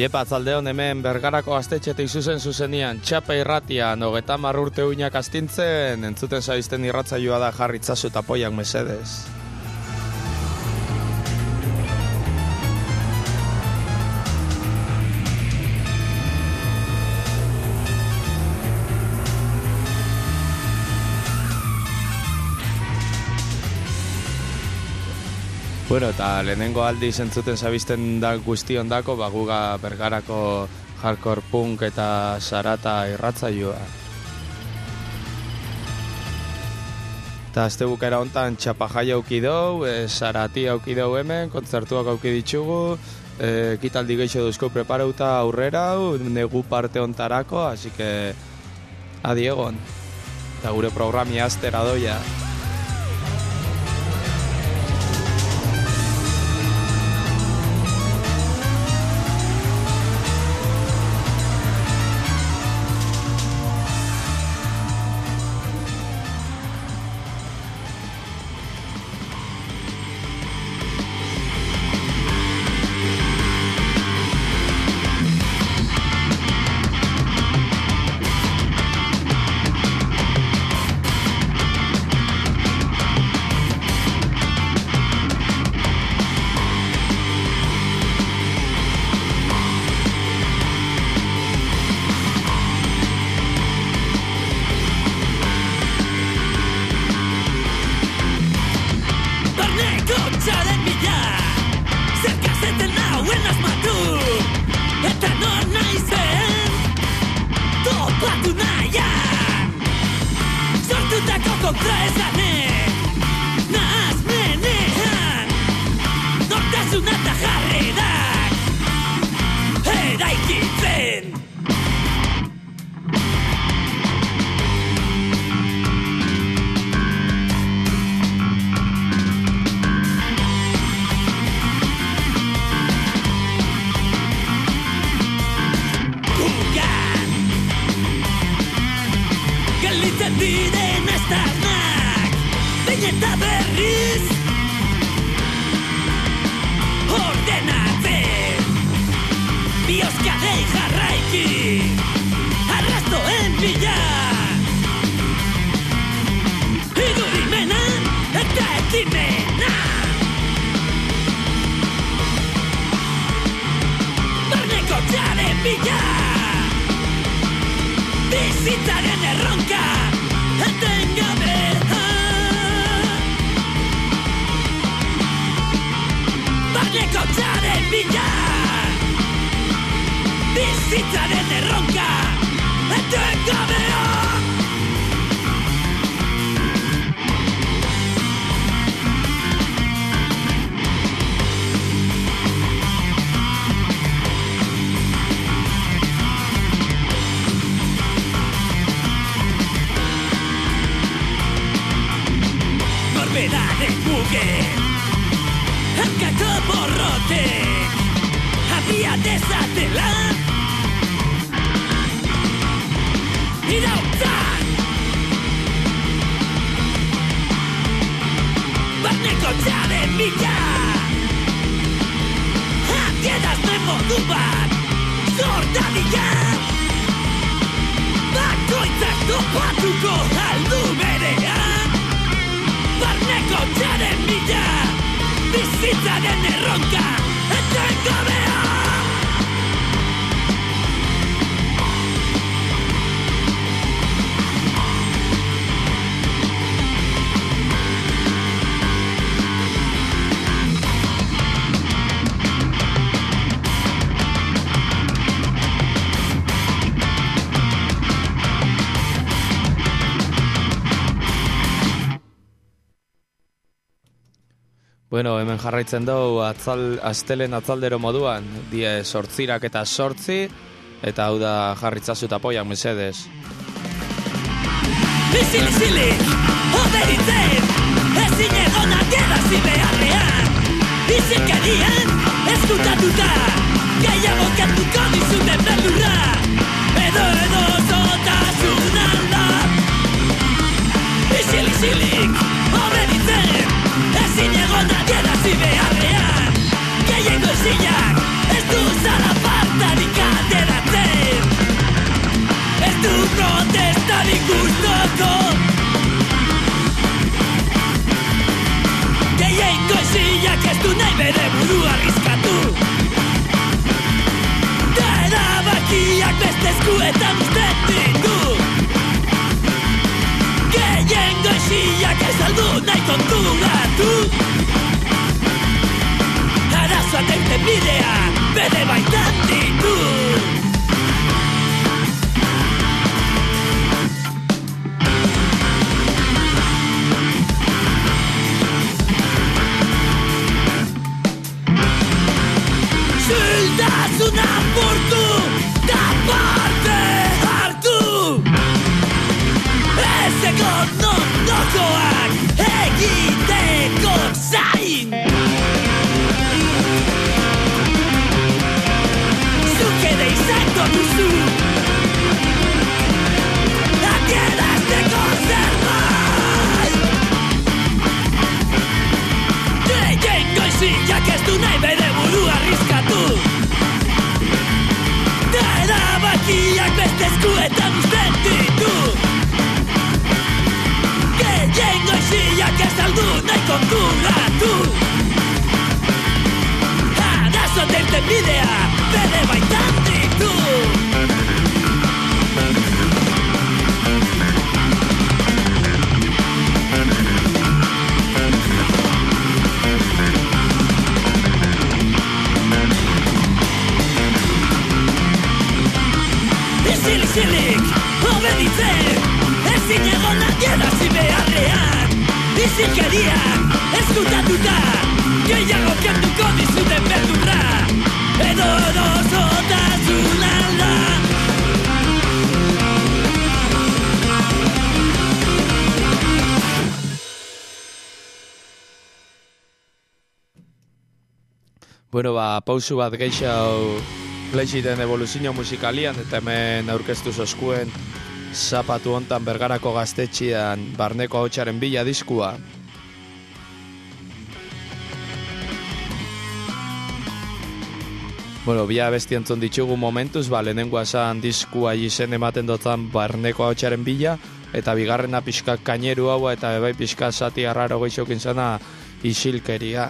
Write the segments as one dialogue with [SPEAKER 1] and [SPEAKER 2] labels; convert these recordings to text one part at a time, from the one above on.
[SPEAKER 1] Iepa, atzaldeon hemen Bergarako gaztetxetik zuzenian, txapa irratian, 30 urte uinak astintzen, entzuten zaizten irratzaioa da jarri itzazu eta poiak mesedez. Bueno, eta lehenengo aldiz entzuten zabizten da guztion dako, guga Bergarako hardcore punk eta sarata irratzaioa. Eta azte bukera hontan txapajai auki dou, sarati auki dou hemen, kontzertuak auki ditugu, ekitaldi gehiago duzko preparauta aurrera, negu parte hontarako, así que adiegon. Eta gure programia aztera doia. Bueno, hemen jarraitzen dugu astelen atzaldero moduan, die 8 eta 8, eta hau da jarritzazu eta poiak mesedez.
[SPEAKER 2] Isilik, oberitzen, ezin egon adierazi beharrean. Isilkerian, eskutatuta, gehiago kenduko dizuten beldurra. Edo zotasunan da. Isilik, oberitzen, ezin egon adierazi beharrean. Gehiengo ezinak, ez du zara partari. goiziak ez aldu nahi konturatu. Arazoa teuten bidea bere baitan ditu. Ziltasuna apurtu da parte hartu. Ez egon ondokoak egiteko zain. Zuk ere izango duzu adierazteko zerbait. Gehien goiziak ez du nahi bere burua arriskatu. Da erabakiak beste eskuetan uzten ditu. Gehien goiziak ez aldu nahi konturatu. Arazo teuten bidea bere baitan ditu. Izilik, obeditzen, ezin egon adierazi beharrean. Bizikeriak, eskutatuta, gehiago kenduko dizuten beldurra. Edo erosotasun alda.
[SPEAKER 1] Bueno, pausu bat gehiago Playsiten evoluzio musikalian eta hemen aurkeztu zoskuen zapatu hontan Bergarako gaztetxean barneko ahotsaren bila diskua. Bueno, bi abesti entzun ditugu momentuz, lehenengoa esan diskua izen ematen dotan barneko ahotsaren bila, eta bigarrena pixka kaineru haua eta bebai pixka zati arraro goixokin zena isilkeria.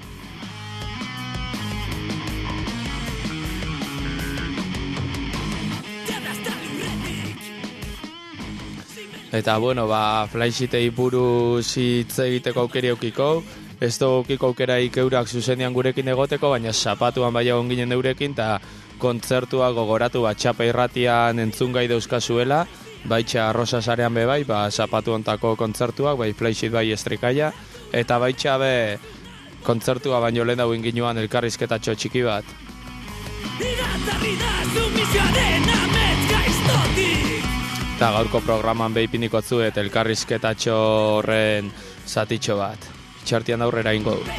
[SPEAKER 1] Eta, bueno, Flysitei buruz hitz egiteko aukeri aukiko. Ez dugu aukiko aukeraik eurak zuzenian gurekin egoteko, baina zapatuan bai egon ginen eurekin, eta kontzertua gogoratu Txapa Irratian entzungai dauzkazuela, baitxa Rosa Sarean bebai, zapatu ontako kontzertuak, bai Flysit bai estrikaia, eta baitxa be kontzertua baino lehen dauen ginuan elkarrizketatxo txiki bat. Eta gaurko programan behipiniko zuet elkarrizketatxo horren zatitxo bat. Itxartian aurrera ingo du.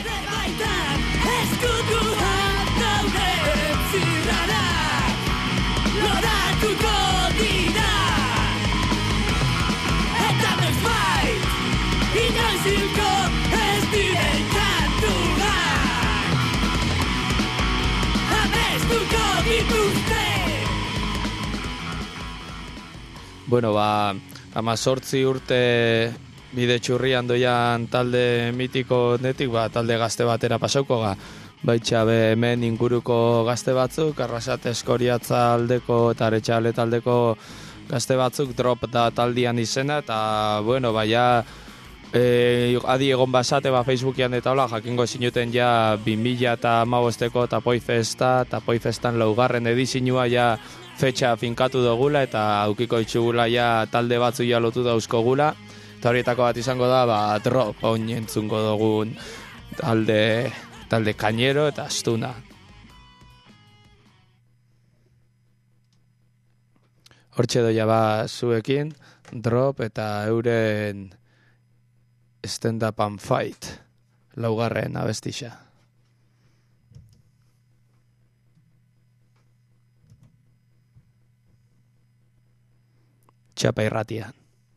[SPEAKER 1] Bueno, 18 urte bide txurrian doian talde mitiko netik, talde gazte batera pasauko baitxa hemen inguruko gazte batzuk, Arrasate Eskoriatza aldeko eta Aretxale taldeko gazte batzuk Drop da taldian izena, eta bueno, adi egon basate Facebookian eta hola, jakingo zinuten 2015ko Tapoi Festa, Tapoi Festan laugarren edizinua fetxa finkatu dugula eta aukiko itxugula talde batzu lotu dauzkogula, eta horietako bat izango da Drop hon entzungo dugun talde kainero eta astuna. Hortxe doia zuekin Drop eta euren Stand Up and Fight laugarren abestixa. Txapa Irratian.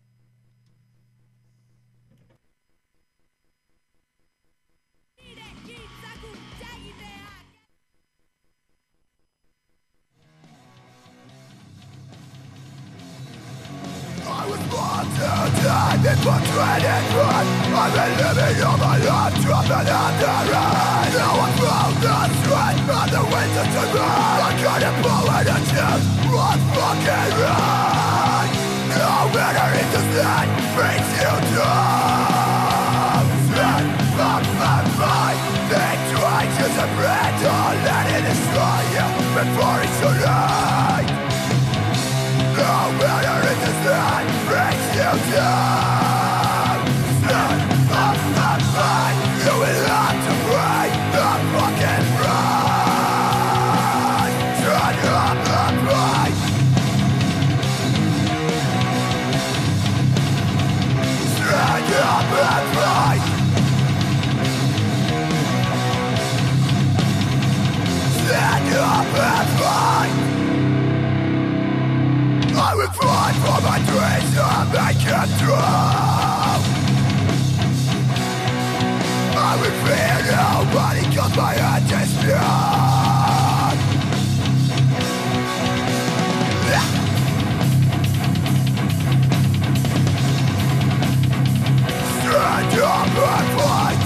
[SPEAKER 3] I've been portrayed and run. I've been living all my life, dropping under rain. Now I'm from the street, on the way to the ground. I couldn't pull it a chip, what's fucking right? No matter it does not brings you down. Set up my mind. They try to spread to let it destroy you before it's too late. No matter it does not brings you down. Set up my mind. You will have to break the fucking run. Turn up the mind. Stand up and fight. Stand up and fight. I will fight for my dreams to make it true. I will fear nobody cause my head is pure. Stand up and fight.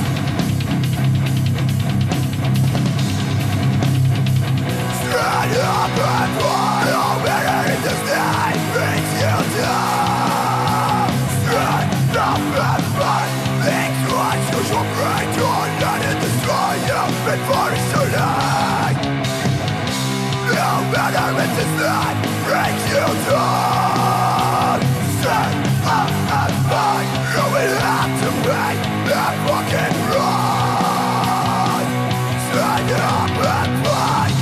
[SPEAKER 3] Stand up and fight. No matter if this night brings you down. Stand up and fight. Think twice, you shall break to let it destroy you before it's too late. No matter if this night brings you down. Stand up and fight. You will have to make that fucking run. Stand up and fight.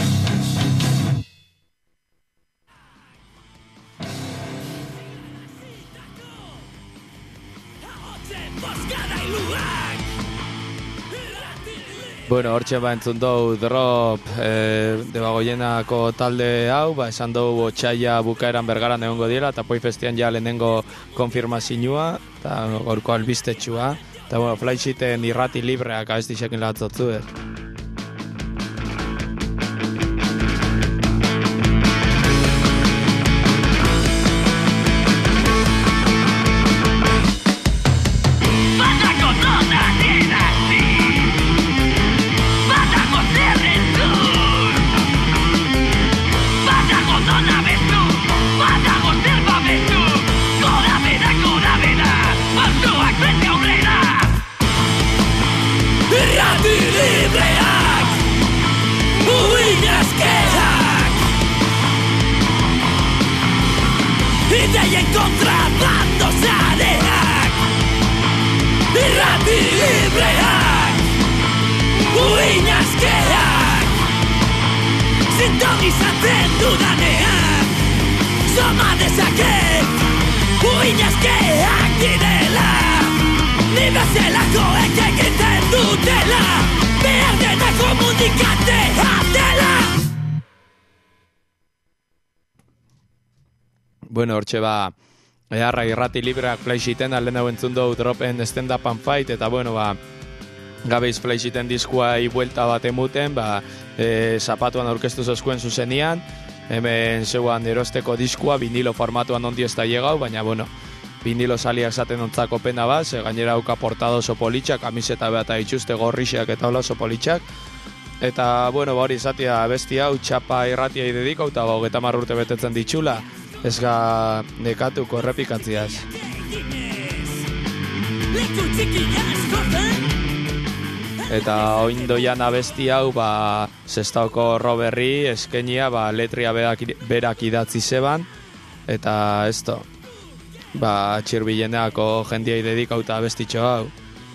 [SPEAKER 1] Bueno, hortxe entzun dugu Drop Debagoienako talde hau, esan dugu otsaila bukaeran Bergaran egongo dira, eta Poi Festian ja lehenengo konfirmazioa, eta gorko albistetxua, eta bueno, Flysheeten irrati libreak abestisekin latzotzu.
[SPEAKER 2] Ideien kontrabando zareak, irrati libreak, uinazkeak, sintonizatzen dudanean, soma dezaket, uinazkeak direla, ni bezelakoek egiten dutela, behar dena komunikatea dela.
[SPEAKER 1] Bueno, hortxe eharra irrati libreak Flysheeten, lehen hau entzun dugu Dropen Stand Up and Fight, eta bueno, gabeiz Flysheeten diskuai buelta bat emuten, zapatuan aurkeztu zozkuen zuzenian, hemen zeuan erosteko diskua, vinilo formatuan ondi ez da llegau, baina bueno, vinilo saliak zaten ontzako pena bat, gainera hauka portado oso politxak, kamiseta behata dituzte gorrixak eta hola oso politxak, eta bueno, hori izatea abesti hau txapa irratiai dedikau, eta 30 urte betetzen ditxula, ez ga nekatuko errepikatziaz. Eta oindoian abesti hau, Sestaoko Roberri eskenia, letria berak idatzi zeban, eta esto, txirbileneako jendiai dedikauta abestitxo hau.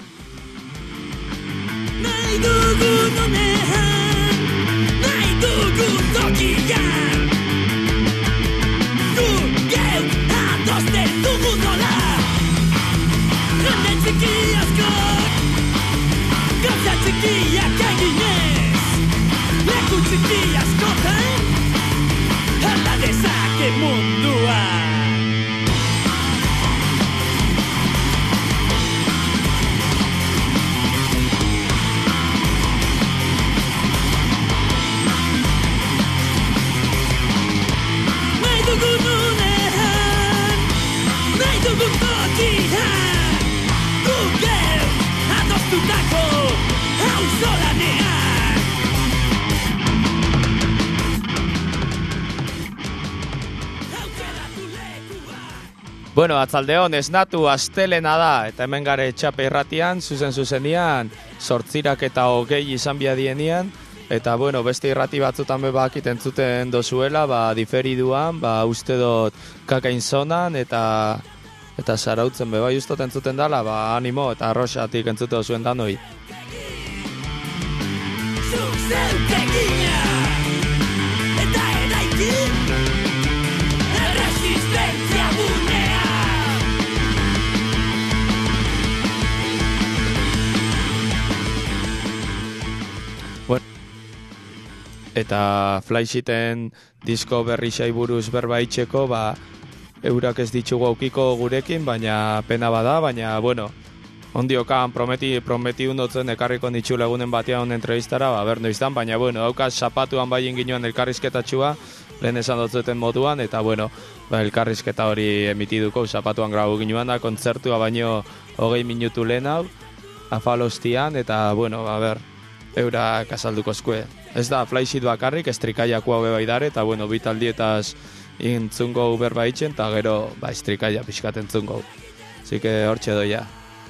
[SPEAKER 2] Nahi dugun honean, nahi dugun tokian, adosten dugu nola, jende txiki askok, gauza txikiak eginez, leku txiki askotan, alda dezake mundua. Nahi dugun unean, nahi dugun tokian, Google adostutako auzolanean. Aukeratu lekua.
[SPEAKER 1] Bueno, atzaldeon, esnatu astelena da, eta hemen gare Txapa irratian, zuzenian, 8:20 izan biadienian, eta bueno, beste irrati batzutan bebakit entzuten dozuela, diferiduan, uste dut kakain zonan, eta zarautzen beba justot entzuten dala, animo eta arroxatik entzute dozuen danoi.
[SPEAKER 2] Eta eraikin resistentzia gunea.
[SPEAKER 1] Bueno, eta Flysheeten disko berri buruz berba itxeko, eurak ez ditugu aukiko gurekin, baina pena bada, baina, bueno, ondiokan prometi undotzen ekarriko nitxula egunen batean entrevistara, bernoiztan, baina, bueno, haukaz zapatuan bai inginoan elkarrizketatxua, lehen esan dotzuten moduan, eta, bueno, elkarrizketa hori emitiduko, zapatuan grabu ginoan da, kontzertua baino 20 minutu lehen hau, afalostian, eta, bueno, eurak azalduko eskue. Ez da, Flysheet bakarrik, estrikaiako hau bebaidare, eta, bueno, bitaldietaz intzungo berba itxen, eta gero, estrikaia pixkat entzungo. Así que hortxe doia.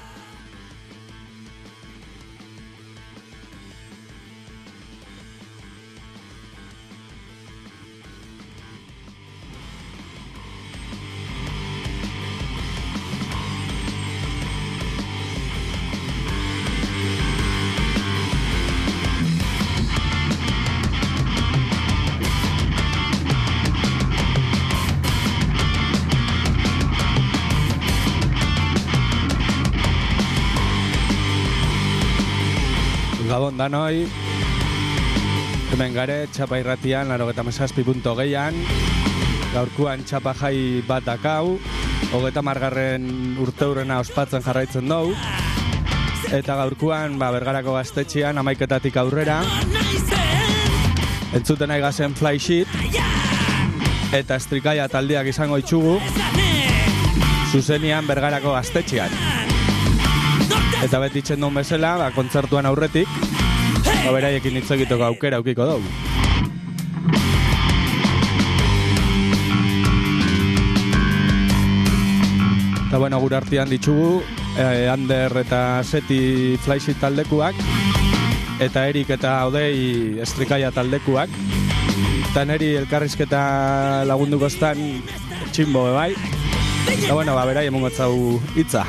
[SPEAKER 4] Gabon danoi, hemen gare Txapa irratian 97.6an, gaurkuan Txapa jai bat dakau, 30. urteurrena ospatzen jarraitzen dugu, eta gaurkuan Bergarako gaztetxean 11:00 aurrera, entzuten nahi gazen Flysheet, eta estrikaia taldeak izango itxugu, zuzenian Bergarako gaztetxean. Eta beti txendun bezala, kontzertuan aurretik, beraiekin hitz egiteko aukera aukiko dugu. Eta bueno, gure artean ditugu, Ander eta Seti Flysheet taldekuak, eta Erik eta Odei estrikaia taldekuak, eta neri elkarrizketa lagunduko estan tximbo bebai. Eta bueno, berai emungotzau hitza.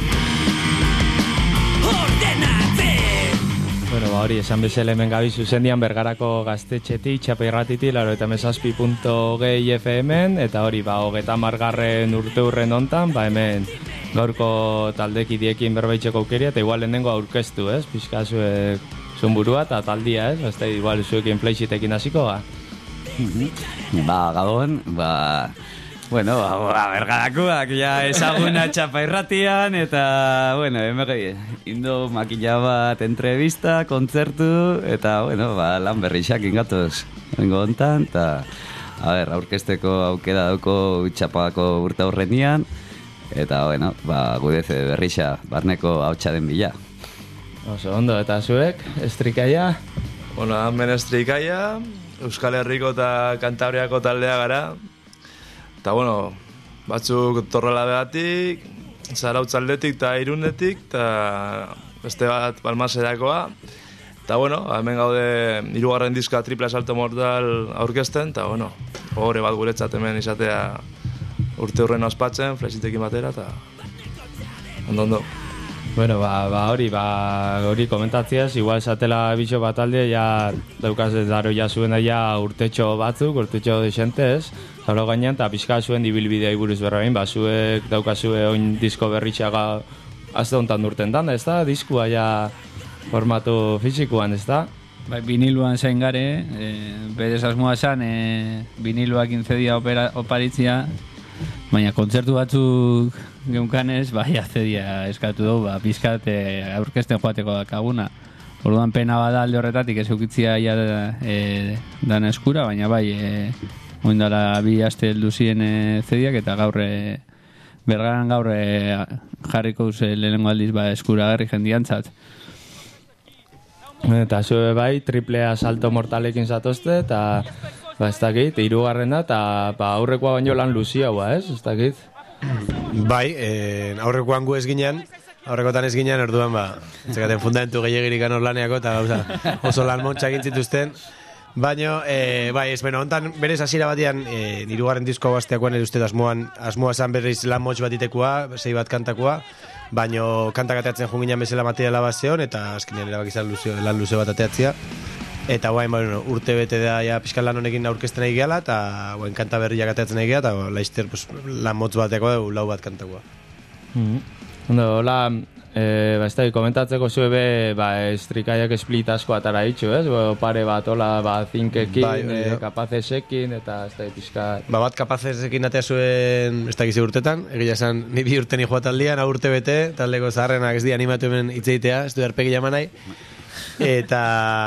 [SPEAKER 1] Bueno, hori, esan bezala hemen gabi zuzendian Bergarako gaztetxetik, Txapa irratiti, 97.6 FM-en, eta hori, 30. urteurren hontan, hemen gaurko taldekidiekin berbaitzeko aukeria, eta igual lehenengo aurkeztu, ez? Pixka zuek zuen burua eta taldia, ez? Eta igual zuekin Flysheetekin hasiko,
[SPEAKER 5] Gabon, bueno, Bergarakoak ja ezaguna Txapa irratian, eta, bueno, indo makila bat entrevista, kontzertu, eta, bueno, lan berrixak ingatoz vengo hontan, eta, aurkezteko aukera dauko Txapako urte aurrenian, eta, bueno, gudeze berrixa, barneko hautsa den bila.
[SPEAKER 1] Oso ondo, eta zuek, estrikaia?
[SPEAKER 6] Bueno, hemen estrikaia, Euskal Herriko eta Kantabriako taldea gara, eta, bueno, batzuk Torrela begatik, Zarautzaldetik eta Irunetik, eta beste bat Balmaserakoa. Eta, bueno, hemen gaude 3. diska Triple Asalto Mortal aurkezten, eta, bueno, hori bat guretzat hemen izatea urte hurren ospatzen, Flysheetekin batera, eta ondo.
[SPEAKER 1] Bueno, hori komentatziaz, igual esatela bizo bat alde, ja daukaz daro ja zuen daia urtetxo batzuk, urtetxo desentez, zaro gainean, eta pixka zuen dibilbidea iburuz berrain, zuek daukazue oin disko berritxaga azte hontan urten dan, ez da? Diskua ja formatu fizikoan, ez da?
[SPEAKER 7] Viniluan zain gare, berez asmoa esan, viniluak 15 dia oparitzia, baina kontzertu batzuk geunkanez, azedia eskatu dugu, pizkat aurkezten joateko dakaguna. Orduan pena bada alde horretatik ez eukitzia dan eskura, baina oindala 2 aste heldu ziren zediak, eta Bergaran gaur jarriko lehenengo aldiz eskuragarri jendiantzat.
[SPEAKER 1] Eta zue Triple Asalto Mortalekin zatozte, eta ez dakit, 3. da, eta aurrekoa baino lan luzia, ez dakit?
[SPEAKER 8] Bai, aurrekoan gu ez ginen, aurrekotan ez ginen, orduan zekaten fundamentu gehiagirik anor laneako, eta gauza oso lan montxak intzituzten. Baina, bai, ez beno, ontan berez hasiera batian, nirugarren disko gazteakoan ere uste asmoa zan berriz lan motx bat itekoa, 6 bat kantakoa, baina kantak ateatzen junginan bezala materiala bat zeon, eta azkenean erabakizan lan luze bat ateatzea. Eta guain, bueno, urte bete da ja pixkan lan honekin aurkezten nahi gehala, eta guain kanta berriak ateatzen nahi gehala, eta laizter lan motz bateko dugu, lau bat kantakoa.
[SPEAKER 1] Ondo, hola, ez da, komentatzeko zue estrikaiak split asko atara ditxu, ez? Pare bat, hola, zinkekin, kapazesekin, eta ez da, pixka...
[SPEAKER 8] Bat kapazesekin atea zuen, ez da gize urtetan, egia esan, ni bi urte ni joa taldean, urte bete, taldeko zaharrenak ez di animatu hemen hitzeitea, ez du arpegi jamanai, eta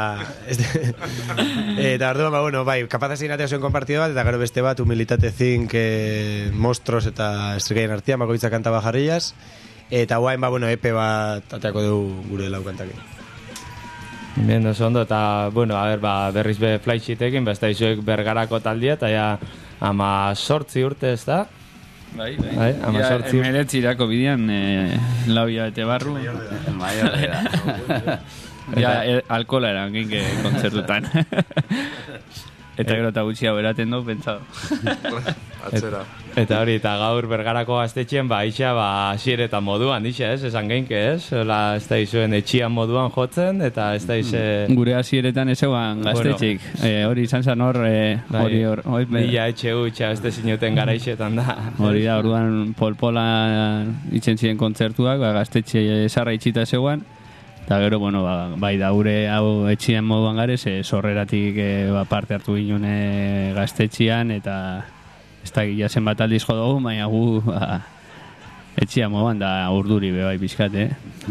[SPEAKER 8] orduan, bueno, bai, kapazesekin atea zuen konpartido bat, eta gero beste bat, humilitate zink, monstros eta estrikaien artean, bakoitza kanta bajarrillas, eta guain, bueno, epe bat ateako dugu gure lau kantakin.
[SPEAKER 1] Bien, oso ondo, eta, bueno, berriz flysheetekin, besta izuek Bergarako taldia, eta ja, 18 urte ez da?
[SPEAKER 7] Bai.
[SPEAKER 1] Ja,
[SPEAKER 7] emeretzirako bidean, laubia bete barru.
[SPEAKER 5] Maior da.
[SPEAKER 7] Ja, alkola eran ginke kontzertutan. Eta gero eta gutxia beraten du, pentsado.
[SPEAKER 6] Atzera.
[SPEAKER 1] Eta hori, eta gaur Bergarako gaztetxean, ixa, hasieretan moduan, ixa, ez? Esan geinke, ez? Ez da izuen etxian moduan jotzen, eta ez da ize...
[SPEAKER 7] Gure hasieretan ez eguan gaztetxik. Hori izan zan hor...
[SPEAKER 1] Mila etxe gutxa, ez da zinuten garaixetan da.
[SPEAKER 7] Hori da, orduan polpola itzen ziren kontzertuak, gaztetxe esarra itxita zegoan. Eta gero, bueno, bai da gure hau etxian moduan garez, sorreratik parte hartu ginen gaztetxian, eta ez da gila zenbat aldiz jo dugu, baina gu etxian moduan da urduri bai pixkat,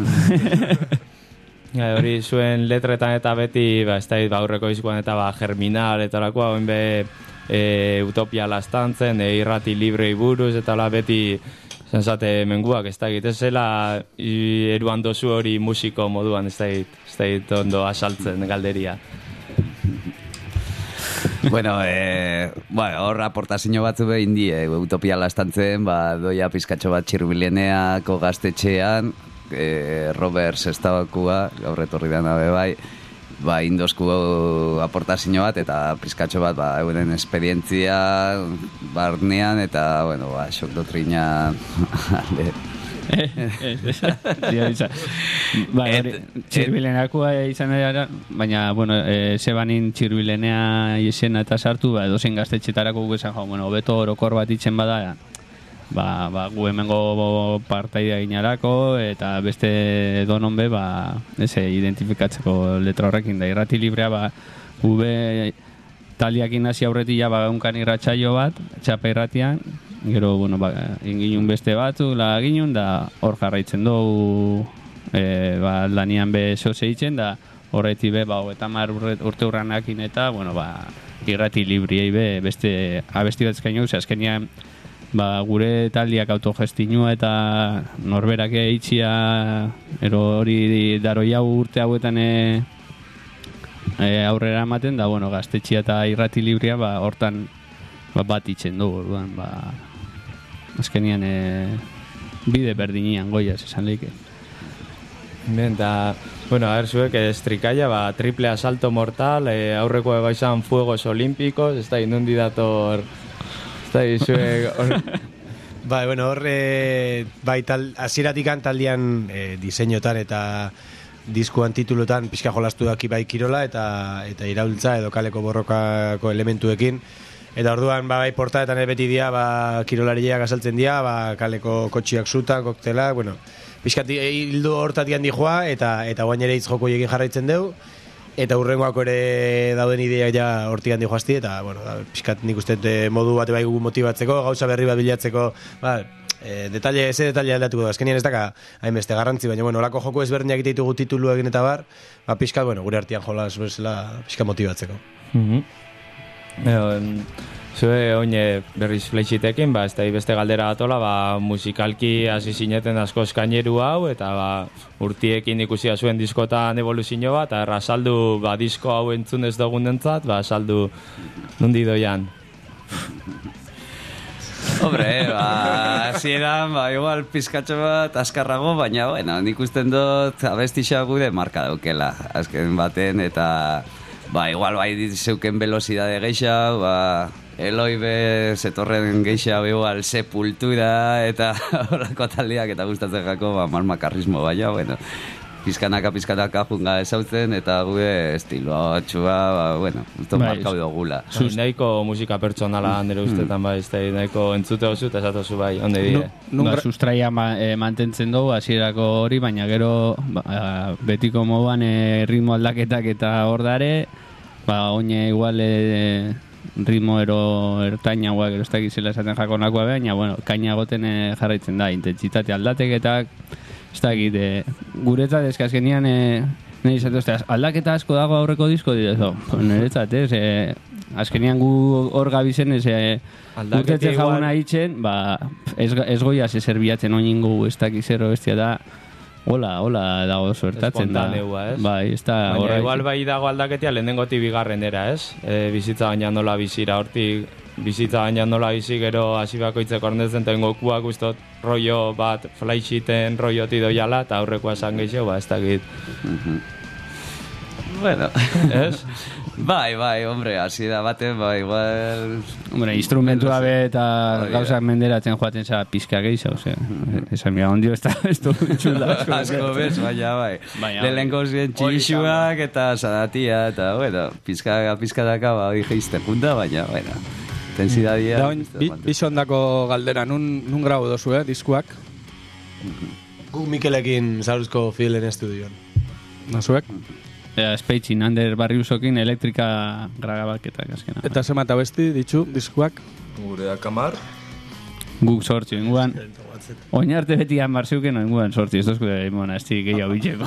[SPEAKER 1] Hori zuen letretan eta beti, ez da aurreko izkoan eta germinal, eta lakoa, oin utopia lastantzen, irrati librei buruz, eta beti... Zenzate menguak, ez da egit, ez zela eruan dozu hori musiko moduan, ez da egit ondo asaltzen galderia.
[SPEAKER 5] Bueno, hor aportazio batzu behin di, utopia lastantzen, doia pizkatxo bat Txirbileneako gaztetxean, Robert Sestabakua, gaur etorri dana bai, indosku aportazio bat, eta pizkatxo bat, euren esperientzia barnean, eta, bueno, xok dotrina
[SPEAKER 7] Txirbileneakoa izan dira, baina, bueno, zebanin Txirbilenea izena eta sartu, edozein gaztetxetarako guesan, bueno, beto orokor bat itzen bada, gu hemengo partaidea ginarako, eta beste donon be, identifikatzeko letra horrekin da irrati librea, gube taliakin hasi aurretia unkan irratsaio bat, txapa irratian, gero, bueno, inginun beste batzu, ginun, da hor jarraitzen dugu, lanian be zoze itzen, da horreti be, eta urte urranakin eta, bueno, irrati libriei be, beste abesti bat eskainu, azkenian, gure taldiak autogestinua eta norberak eitxia hori daroi hau urte hauetan aurrera ematen da, bueno, gaztetxia eta irrati libria hortan bat itzen dugu, orduan, azkenian bide berdinian goiaz esan leike.
[SPEAKER 1] Ben, da, bueno, zuek estrikaia, triple asalto mortal, aurreko ega izan fuegos olimpikos, ez da, indundi dator...
[SPEAKER 8] bueno, hasieratik taldean diseinotan eta diskuan titulutan pixka jolastu daki bai kirola eta iraultza edo kaleko borrokako elementuekin. Eta orduan portaetan beti dia kirolariak azaltzen dia, kaleko kotxiak zuta, koktelak, bueno, pixkat hildu hortatian dijoa eta guain ere hitz joko egin jarraitzen dugu. Eta hurrengoako ere dauden ideak ja hortik handi joazti, eta, bueno, pixkat nik uste modu bat bai gugu motibatzeko, gauza berri bat bilatzeko, detalle aldatuko da, azkenien ez daka hainbeste garrantzi, baina, bueno, olako joko ezberdinak ditugu titulu egin eta pixkat, bueno, gure artean jolas bezala pixkat motibatzeko.
[SPEAKER 1] Zue oine berriz flexitekin, ez da beste galdera atola, musikalki hasi zineten asko eskaineru hau, eta urtiekin ikusia zuen diskotan evoluzio bat, eta saldu disko hau entzun ez dugun dentzat, saldu nundi doian.
[SPEAKER 5] Hombre, hasieran, igual pizkatxo bat askarrago, baina, bueno, nik usten dut abestixa gude marka daukela, azken baten, eta, igual zeuken velocidade geixa, Eloi be zetorren geixa igual Sepultura, eta horako taldeak, eta gustatzen jako, malmakarrismo, baina, bueno, pizkanaka junga ezautzen, eta gude estiloa txua, bueno, usto markau dugula.
[SPEAKER 1] Nahiko musika pertsonala nire ustetan, nahiko entzute oso, eta esatozu bai, onde dire.
[SPEAKER 7] Sustraia mantentzen dugu, hasierako hori, baina gero betiko moduan ritmo aldaketak eta hor dare, oine igual ritmo ertaina guak gero ez dakizela esaten jakonakoa baina, bueno, kaina goten jarraitzen da, intentsitate aldateketak, ez dakit, guretzat eskazkenian nahi izatu, aldaketa asko dago aurreko disko direzo, niretzat, azkenian gu hor gabizen urtetzen jaguna hitzen, ez goia zerbiatzen oingo ez dakizero bestia da, hola dago suertatzen da.
[SPEAKER 1] Espontaneua, ez?
[SPEAKER 7] Bai, ez da horra.
[SPEAKER 1] Baina igual bai dago aldaketia lehenengoti bigarrenera, ez? Bizitza baina nola bizira, hortik bizitza baina nola bizi gero hasi bakoitzeko ornetzen tengokuak ustot rollo bat flaixiten rolloti doiala eta aurrekoa esan gehiago, ez dakit.
[SPEAKER 5] Bueno,
[SPEAKER 1] ez?
[SPEAKER 5] Bai, hombre, hasi da baten, igual...
[SPEAKER 7] Hombre, instrumentua eta gauzak menderatzen joaten za pizka gehiago, esan mira, ondio ez du txula.
[SPEAKER 5] Asko bez, baina, lehenko ziren txixuak eta zadatia, eta, bueno, pizka daka, hori geizte junta, baina, bueno, intensidadia...
[SPEAKER 4] Bizondako galdera, nun grabo dozu, diskuak?
[SPEAKER 8] Guk Mikelekin Zaruzko Fielen estudioan.
[SPEAKER 4] Nazuek?
[SPEAKER 7] Speitxin, Ander Barriusokin elektrika gragabaketak azkena.
[SPEAKER 4] Eta zemata besti ditzu, diskuak?
[SPEAKER 6] Gure akamar.
[SPEAKER 7] Guk sortzi, inguan. Oin arte beti amar zeuken, inguan sortzi. Ez dozku da, ez gehiago bitxeko.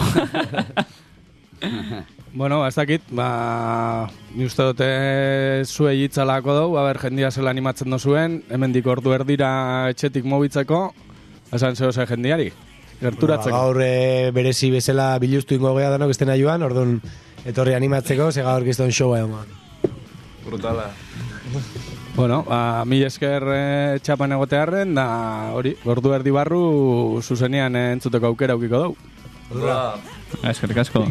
[SPEAKER 4] Bueno, ez dakit, ni uste dute zuei hitzalako dugu, jendia zela animatzen dozuen, hemendik ordu erdira etxetik mobitzeko, esan zeo ze jendiari. Gerturatzeko.
[SPEAKER 8] Gaur berezi bezala biluztu ingo gea danok estena joan, orduan etorri animatzeko, ze gaur gizton showa eman.
[SPEAKER 6] Brutala.
[SPEAKER 4] Bueno, mil esker txapan egotearren, da hori, ordu erdi barru zuzenian entzuteko aukera aukiko dugu.
[SPEAKER 7] Eskerrik asko.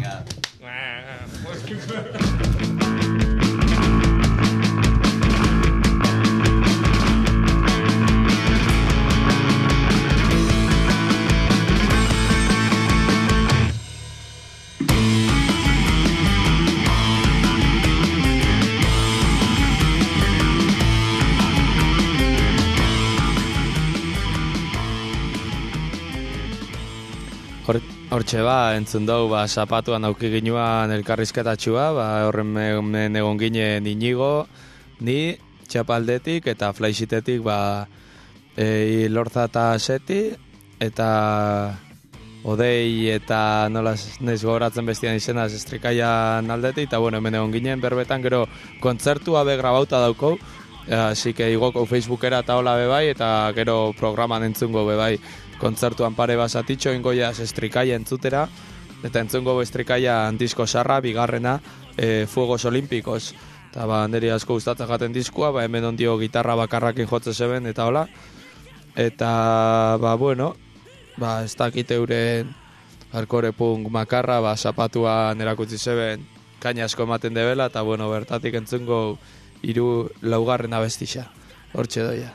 [SPEAKER 1] Hortxe entzun dugu, zapatuan auki ginuan elkarrizketatxua, horren egon ginen Inigo, ni, txapaldetik eta flaixitetik, Lorza eta Seti, eta Odei eta nola naiz gogoratzen bestian izena Estrikaian aldetik, eta bueno, hemen egon ginen berbetan, gero kontzertua grabauta dauko, así que igoko Facebookera eta hola bebai, eta gero programan entzungo bebai, kontzertuan pare basatitxo ingoia Estrikaia entzutera, eta entzungo Estrikaia disko sarra, bigarrena, Fuegos Olimpikos. Eta niri asko gustatzen jaten diskua, hemen ondio gitarra bakarrakin jotze zeben, eta hola. Eta, bueno, ez dakite euren hardcore punk makarra, zapatuan erakutsi zeben kaina asko ematen debela, eta bueno, bertatik entzungo 3. abestixa. Hortxe doia.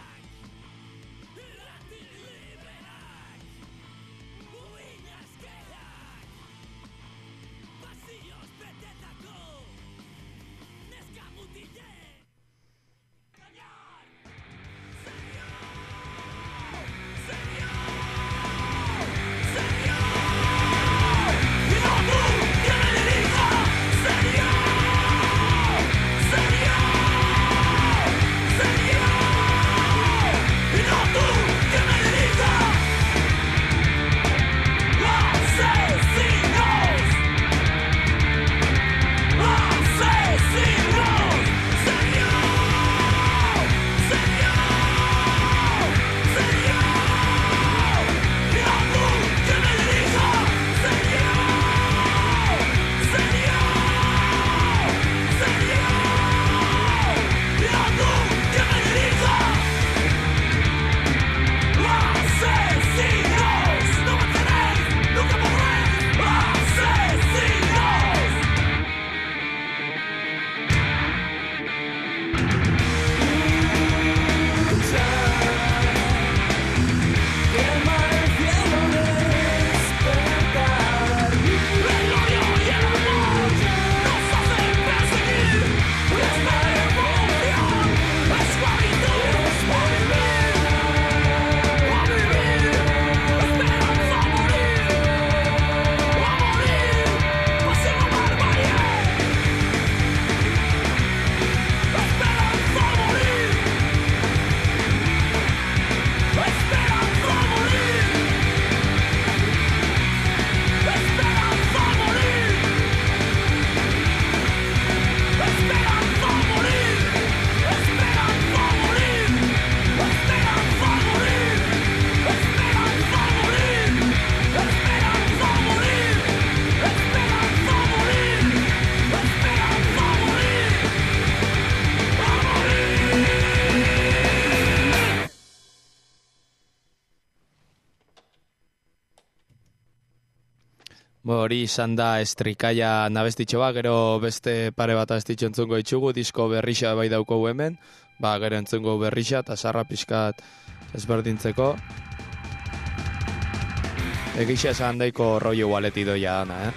[SPEAKER 1] Hori izan da Estrikaia nabestitxo bat, gero beste pare bat abestitxo entzungo itxugu, disko berrixa bai daukogu hemen, gero entzungo berrixa eta sarra pixkat ezberdintzeko. Egixa esan daiko rollo waleti doia dana,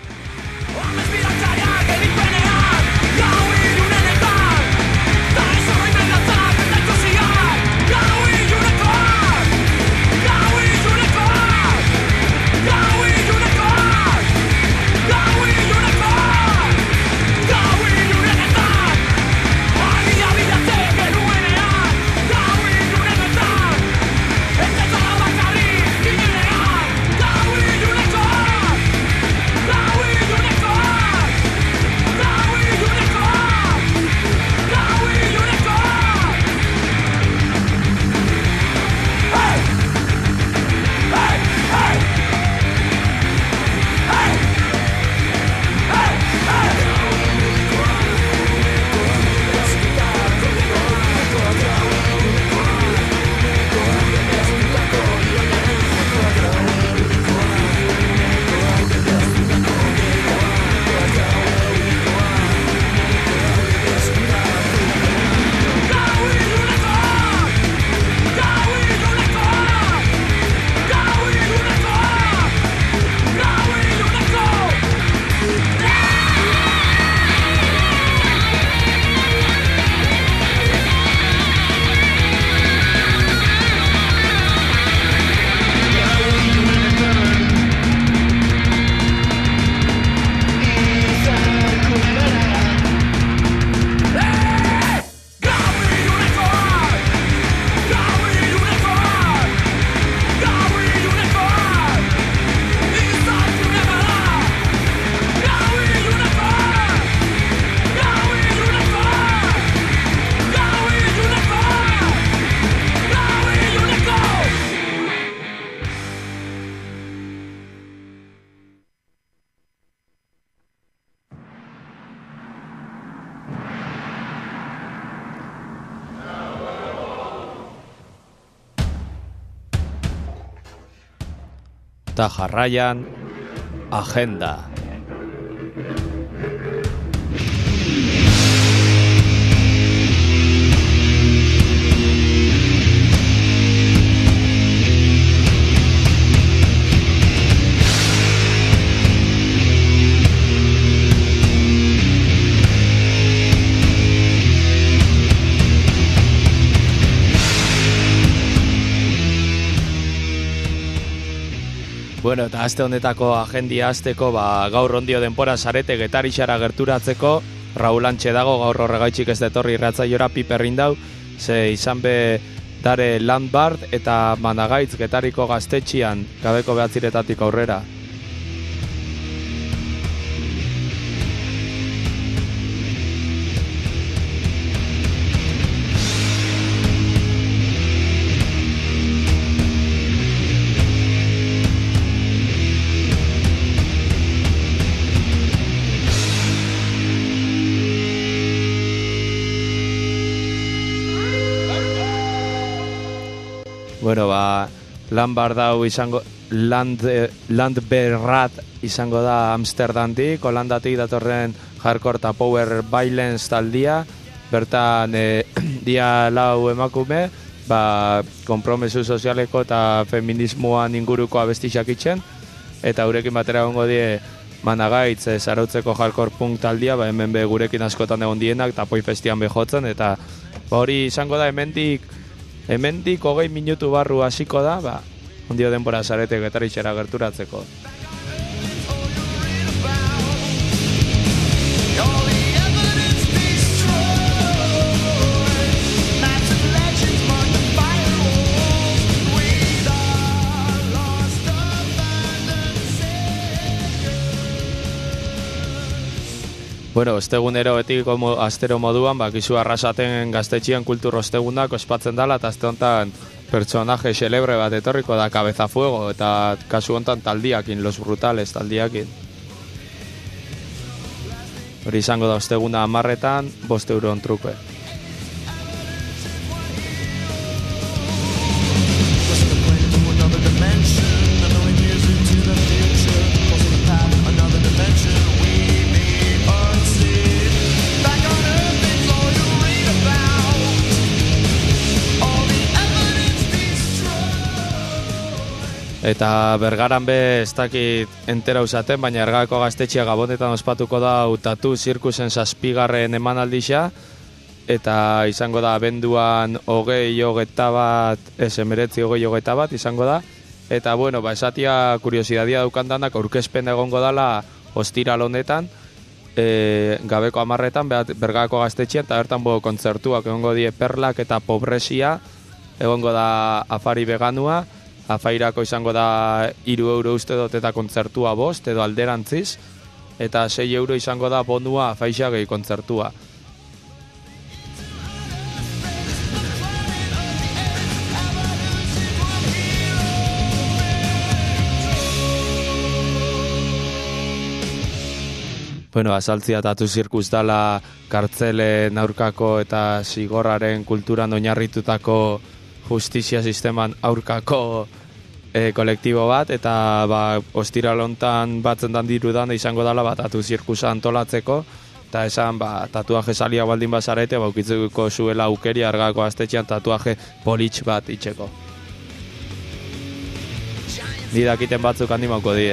[SPEAKER 1] Eta jarraian, agenda. Bueno, eta aste honetako agendia hasteko, gaur ondio denpora sarete Getarixara gerturatzeko, Raul Antxe dago, gaur horregaitxik ez detorri irratzaiora piperrin dau, ze izan be dare Landbart eta Managaitz Getariko gaztetxian, gabeko 9 aurrera. Bueno, Landbart dau izango, Landberrat izango da Amsterdandik, Holandatik datorren hardcore eta power violence taldia, bertan dia 4 emakume, konpromesu sozialeko eta feminismoan inguruko abestixak itxen, eta gurekin batera gongo die Managaitz zarautzeko hardcore punk taldia, hemen be gurekin askotan egon dienak, eta poi festian behotzen, eta hori izango da hemendik 20 minutu barru hasiko da, ondio denbora zarete Getarixera gerturatzeko. Bueno, ostegunero betiko astero moduan, kizu Arrasaten gaztetxian kultur ostegunak ospatzen dala, eta azte honetan pertsonaje xelebre bat etorriko da Cabeza Fuego, eta kasu honetan taldiakin, Los Brutales taldiakin. Hori izango da osteguna 10etan, 5 euron truke.
[SPEAKER 3] Another
[SPEAKER 1] Eta Bergaran be ez dakit entera usaten, baina Ergako Gaztetxea Gabonetan ospatuko da Tatu zirkusen 7. emanaldia, eta izango da abenduan 20-21 izango da. Eta bueno, esatia kuriosidadia daukandanak aurkezpen egongo dala ostiral honetan, gabeko 10etan Bergako Gaztetxean, eta bertan kontzertuak egongo die Perlak eta Pobresia, egongo da afari veganua, afairako izango da 3 euro uste dut eta kontzertua 5 edo alderantziz, eta 6 euro izango da bonua afaixa gehi kontzertua. Bueno, azaltzia Tatu zirkus dala kartzelen aurkako eta zigorraren kulturan oinarritutako justizia sisteman aurkako kolektibo bat, eta ostiral hontan batzen dan dirudan izango dala Tatu zirkusa antolatzeko, eta esan tatuaje salia baldin bazarete ukitzuko zuela aukeria Ergako Gaztetxean tatuaje politx bat itxeko. Ni dakiten batzuk handimauko die.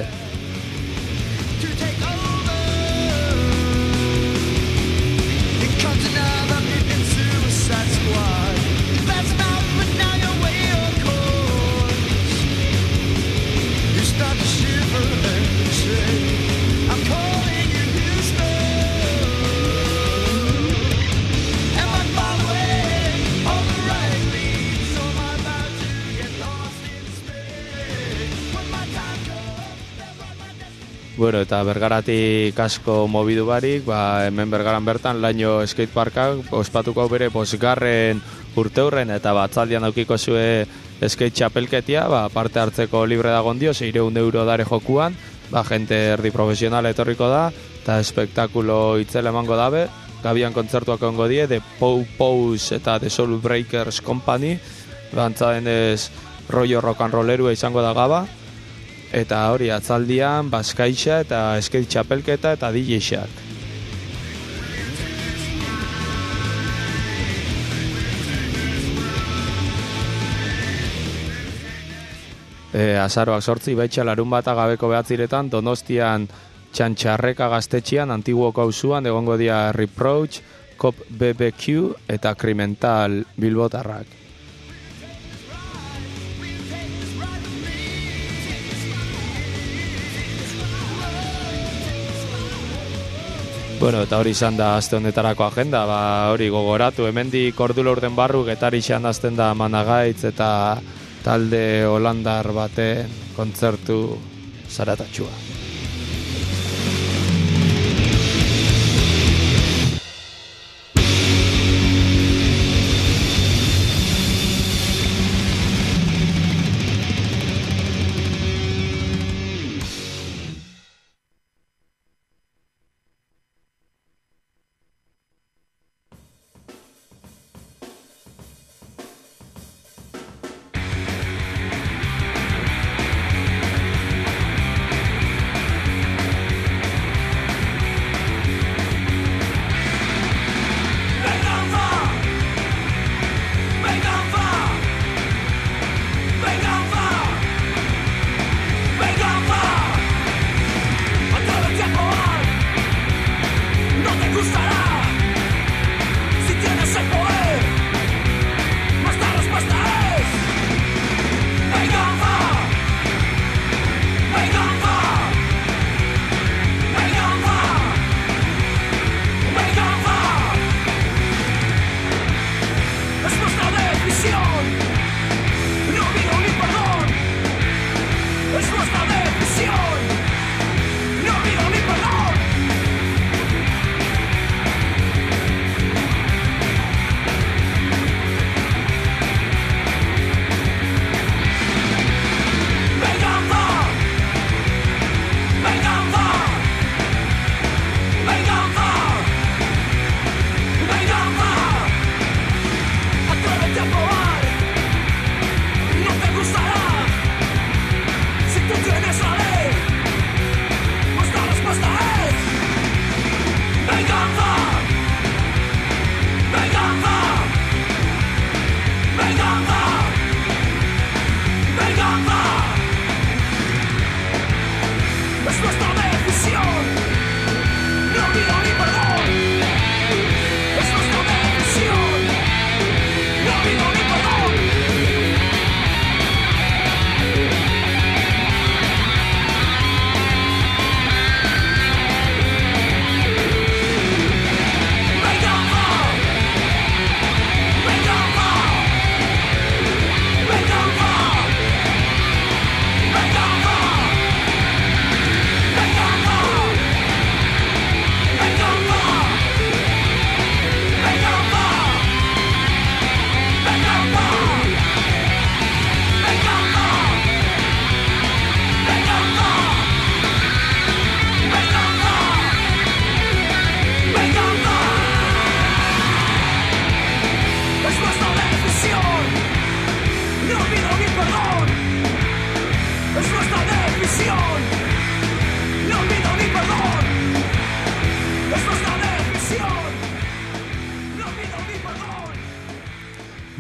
[SPEAKER 1] Bueno, eta Bergaratik asko mobidu barik, hemen Bergaran bertan Laino skateparkak ospatuko bere 5. urteurren, eta batzaldian aukiko zue skate txapelketia, parte hartzeko libre dagon dio, 600 euro dare jokuan, jente erdi profesional etorriko da, eta espektakulo itzela emango dabe, gabian kontzertuak egongo die, The Pose eta The Soul Breakers Company, bantzaden ez rollo rock and rollerua izango da gaba, eta hori atzaldian Baskaixa eta skate txapelketa eta DJ-xak. Azaroak 8 baitxa larunbata gabeko 9 Donostian Txantxarreka Gaztetxean Antiguoko auzuan egongo dira Reproach, Cop BBQ eta Krimental bilbotarrak. Bueno, eta hori izan da aste honetarako agenda, hori gogoratu, hemendik ordu laurden barru Getarixan hasten da Managaitz eta talde holandar baten kontzertu zaratatxua.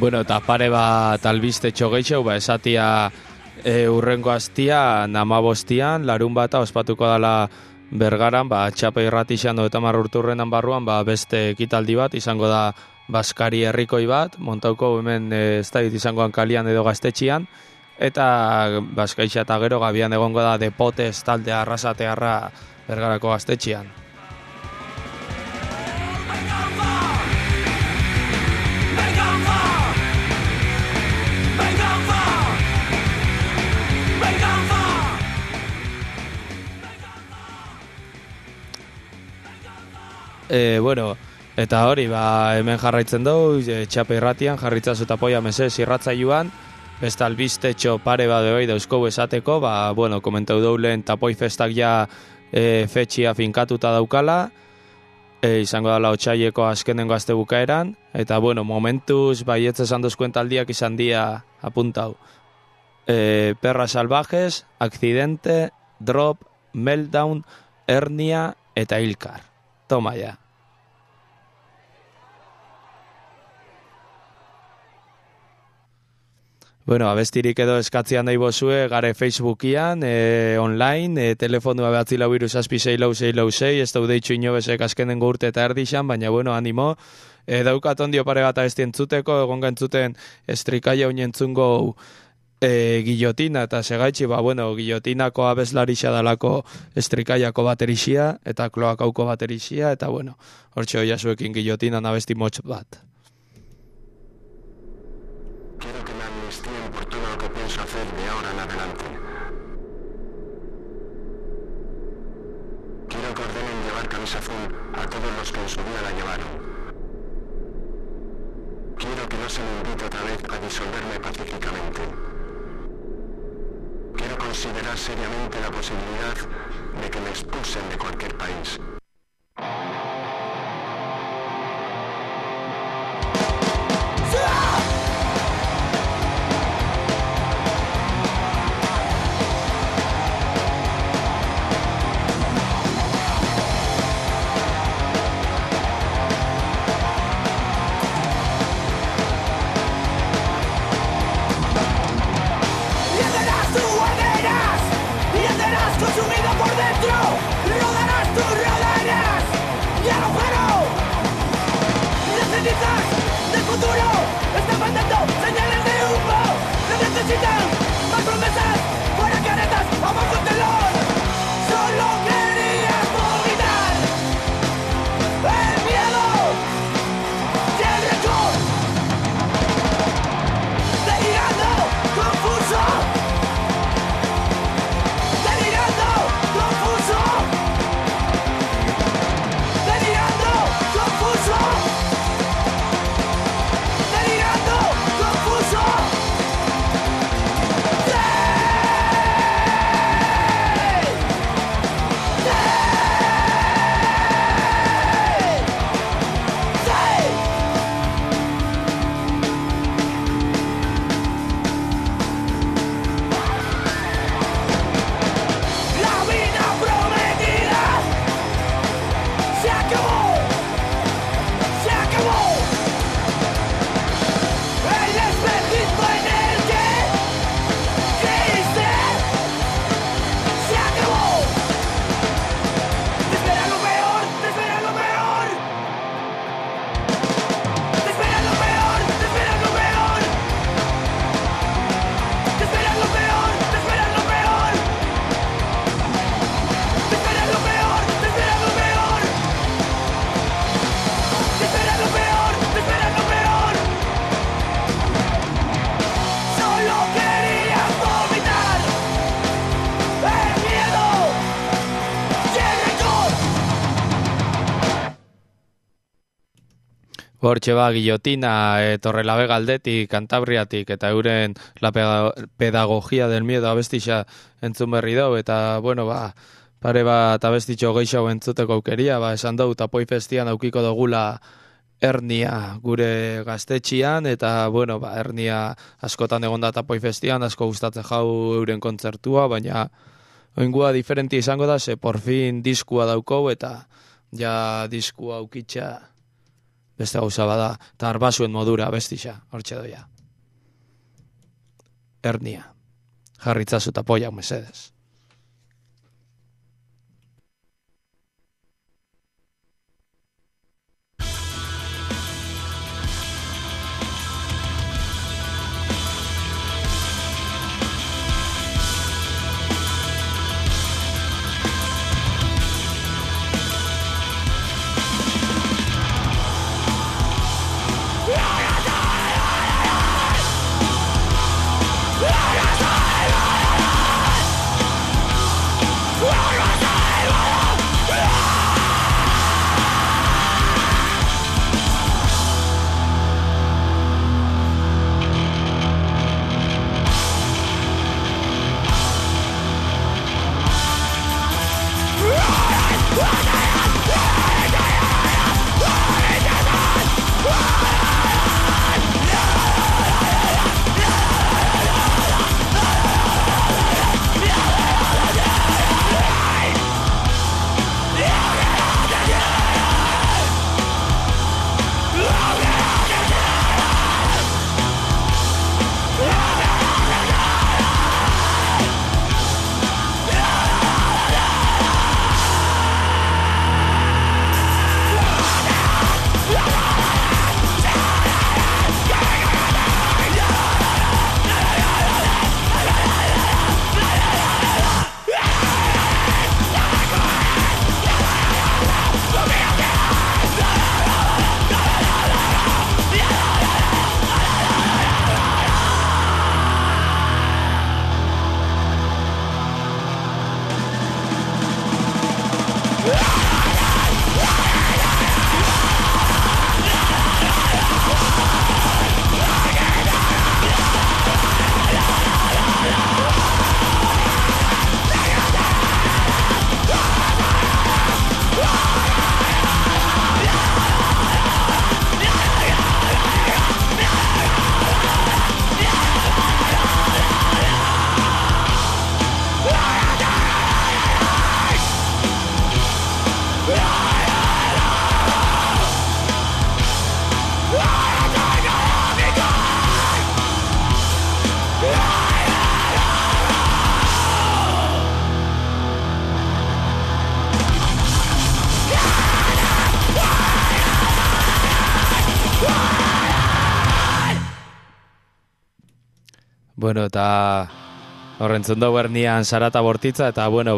[SPEAKER 1] Bueno, eta pare bat albistetxo gehiago, esatia urrengo astia, namabostian, larun bata ospatuko dela Bergaran, txapa irratixan eta urturrenan barruan, beste ekitaldi bat, izango da Baskari herrikoi bat, montauko hemen ez da izangoan kalian edo gaztetxian, eta Baskaixa eta gero gabian egongo da Depotes taldea arrasatearra Bergarako gaztetxian. Bueno, eta hori, hemen jarraitzen dugu, txapa irratian, jarritzazu eta poia mesez irratzailuan, beste albistetxo pare bat behoi dauzkou esateko, bueno, komentau dugu lehen tapoi festak ja fetxia finkatuta daukala, izango dala otsaileko azkenengo aste bukaeran, eta bueno, momentuz baietz esan dozkuen taldiak izan dia apuntau. Perras Salvajes, Accidente, Drop, Meltdown, Hernia eta Ilkar. Toma ya. Bueno, abestirik edo eskatzean nahi bozue, gare Facebookian, online, telefonua 9464666, ez daudeitxu inobesek azkenengo urte eta erdixan, baina bueno, animo, daukat ondio pare bat abesti entzuteko, egon gantzuten estrikaia unentzungo guillotina, eta segaitxi, bueno, guillotinako abeslarixa dalako estrikaiako baterixia, eta kloakauko baterixia, eta bueno, hortxe hoia zuekin guillotinan abesti motx bat.
[SPEAKER 9] Quiero que me amnistíen por todo lo que pienso hacer de ahora en adelante. Quiero que ordenen llevar camisa azul a todos los que en su día la llevaron. Quiero que no se me invite otra vez a disolverme pacíficamente. Quiero considerar seriamente la posibilidad de que me expulsen de cualquier país.
[SPEAKER 3] Consumido por dentro, rodarás tus rodanas y al agujero. Las cenizas del futuro están mandando señales de humo. No necesitan más promesas, fuera caretas, abajo el telón. Solo querías vomitar el miedo y el rencor. Delirando, confuso.
[SPEAKER 1] Hortxe guillotina, Torrelavega aldetik, Kantabriatik, eta euren la pedagogia del miedo abestixa entzun berri dau, eta, bueno, pare bat abestitxo gehiago entzuteko aukeria, esan dau, tapoi festian aukiko dugula Hernia gure gaztetxian, eta, bueno, Hernia askotan egon da tapoi festian, asko gustatzen jau euren kontzertua, baina oingua diferenti izango da, ze por fin diskua daukau, eta ja diskua aukitxa beste gauza bada, eta arbasuen modura bestixa, hortxe doia. Hernia. Jarritzazu eta poiak mesedez. Bueno, eta horrentzun dugu hernian Sarata Bortitza, eta bueno,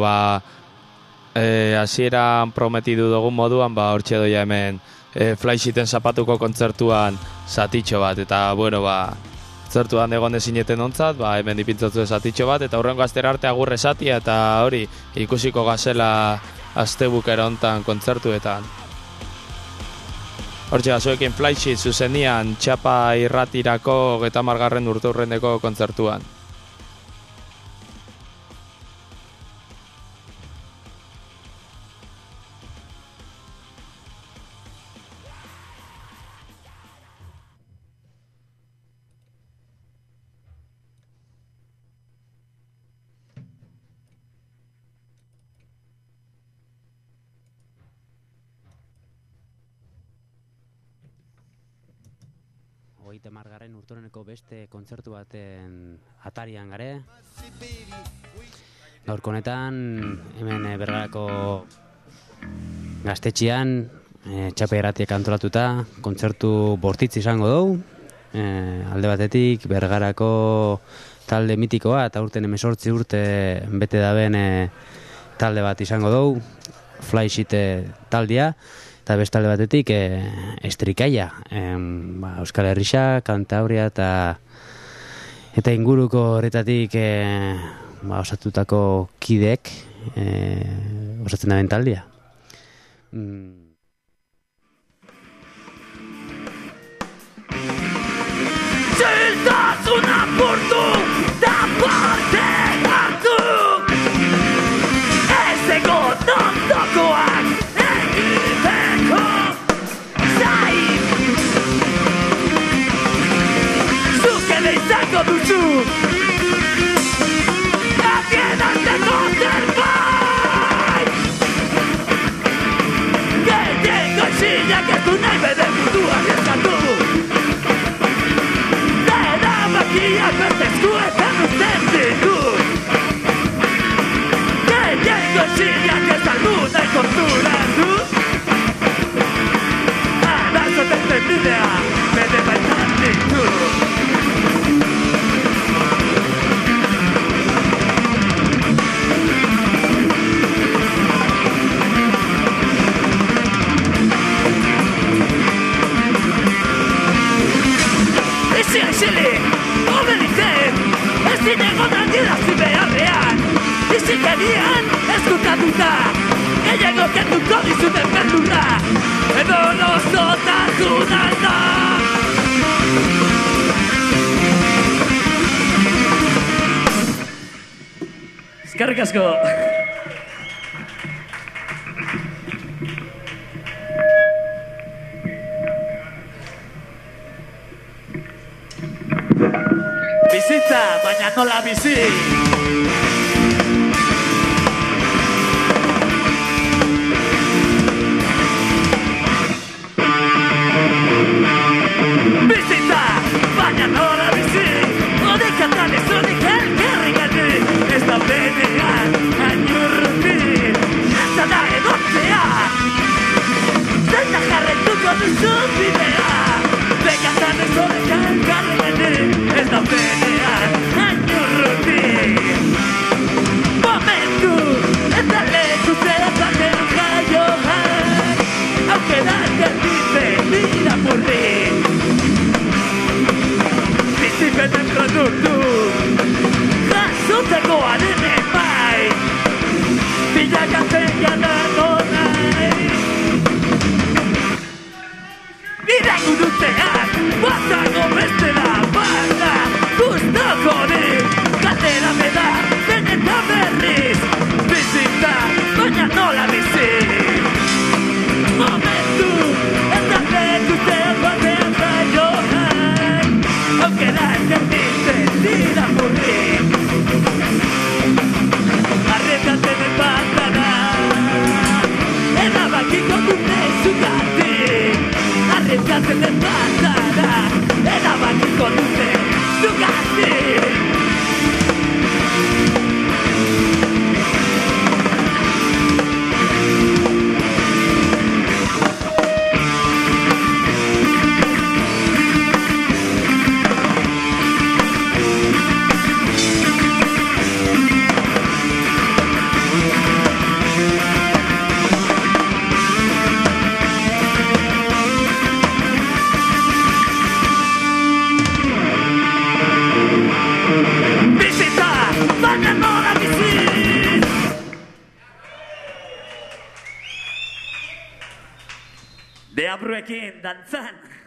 [SPEAKER 1] hasieran prometidu dugun moduan, hortxe doia hemen Flysheeten zapatuko kontzertuan zatitxo bat, eta bueno, kontzertuan egon dezineten ontzat, hemen dipintzatzu zatitxo bat, eta hurrengo astera arte agur esatia, eta hori ikusiko gazela astebukera hontan kontzertuetan. Hortxe gazoekin Flysheet zuzenian Txapa irratirako 30. urteurreneko kontzertuan.
[SPEAKER 10] Margarren urtereneko beste kontzertu baten atarian gare. Gaurko honetan hemen Bergarako gaztetxean Txapa irratiak antolatuta kontzertu bortitz izango dugu. Alde batetik Bergarako talde mitikoa eta urten 18 urte bete daben talde bat izango dugu, Flysheet taldea. Eta bestalde batetik Estrikaia, Euskal Herria, Kantabria eta inguruko horretatik osatutako kideek osatzen da taldea.
[SPEAKER 2] Ziltasuna apurtu da parte hartu, ez egon ondokoak egiteko zain. Zuk ere izango duzu azien arteko zerbait. Gehiengo isinak ez du nahi bere mundua torturatu arazoten bidea bere baitan ditu Isili, obeditzen, ezin egon adierazi beharrean Izikerian eskutatuta, gehiago kenduko dizuten beldurra Edo lozotasuna da Eskerrik asko Bizitza, baina nola bizi Bizitza, baina nola bizi Odekatan ez odik elkerri gati Ez da benean, hainurruti Ez da egotzea Zeina jarretuko duzu bidea Bekatan ez odik elkerri gati Ez da benean, hainurruti Momentu, ez da leku zeratzen jaioak Aukerak gelditzen dira burri Bizipeten produktu Jasotzekoan ere bai Bilakatzen jadako nahi Iraku dutean, bazago bestela Baina, guztoko nik Katera beda, benetan berriz Bizitza, baina nola bizi Momentu, ez da lekuztean batean jaioak Aukera gelditzen dira burri Arrieskatzen enpatara Erabakiko dute zugatik Arrieskatzen enpatara Erabakiko dute zugatik Deabruekin dantzan